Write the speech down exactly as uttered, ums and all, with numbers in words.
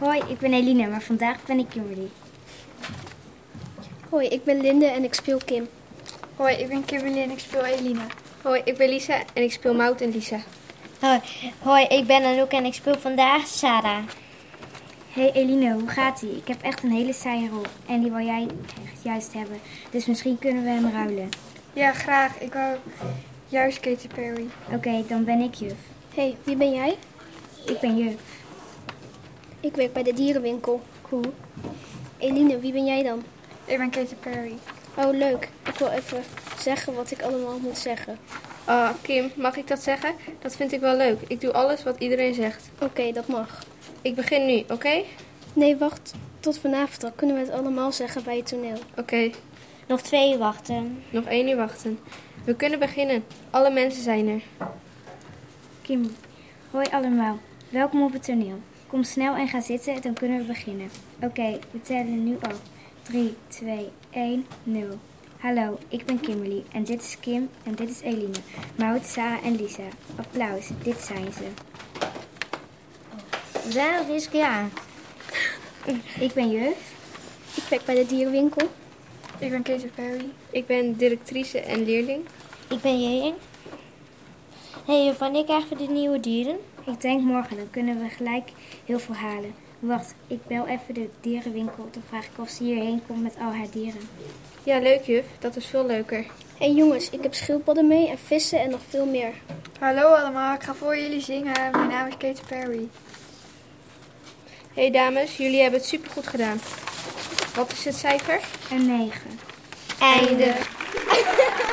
Hoi, ik ben Eline, maar vandaag ben ik Kimberly. Hoi, ik ben Linde en ik speel Kim. Hoi, ik ben Kimberly en ik speel Eline. Hoi, ik ben Lisa en ik speel Maud en Lisa. Hoi, hoi, ik ben Anouk en ik speel vandaag Sarah. Hey Eline, hoe gaat ie? Ik heb echt een hele saaie rol en die wil jij juist hebben. Dus misschien kunnen we hem ruilen. Ja, graag. Ik wou juist Katy Perry. Oké, okay, dan ben ik juf. Hey, wie ben jij? Ik ben juf. Ik werk bij de dierenwinkel. Cool. Eline, wie ben jij dan? Ik ben Katy Perry. Oh, leuk. Ik wil even zeggen wat ik allemaal moet zeggen. Oh, Kim, mag ik dat zeggen? Dat vind ik wel leuk. Ik doe alles wat iedereen zegt. Oké, okay, dat mag. Ik begin nu, oké? Okay? Nee, wacht. Tot vanavond al kunnen we het allemaal zeggen bij het toneel. Oké. Okay. Nog twee uur wachten. Nog één uur wachten. We kunnen beginnen. Alle mensen zijn er. Kim, hoi allemaal. Welkom op het toneel. Kom snel en ga zitten, dan kunnen we beginnen. Oké, okay, we tellen nu af. drie, twee, één, nul. Hallo, ik ben Kimberly en dit is Kim en dit is Eline. Maud, Sarah en Lisa. Applaus, dit zijn ze. We zijn nog eens keer aan. Ik ben juf. Ik werk bij de dierenwinkel. Ik ben Katy Perry. Ik ben directrice en leerling. Ik ben Jeen. Hé, hey, wanneer krijgen we de nieuwe dieren? Ik denk morgen, dan kunnen we gelijk heel veel halen. Wacht, ik bel even de dierenwinkel. Dan vraag ik of ze hierheen komt met al haar dieren. Ja, leuk juf. Dat is veel leuker. Hé hey, jongens, ik heb schildpadden mee en vissen en nog veel meer. Hallo allemaal, ik ga voor jullie zingen. Mijn naam is Katy Perry. Hé hey, dames, jullie hebben het supergoed gedaan. Wat is het cijfer? Een negen. Einde.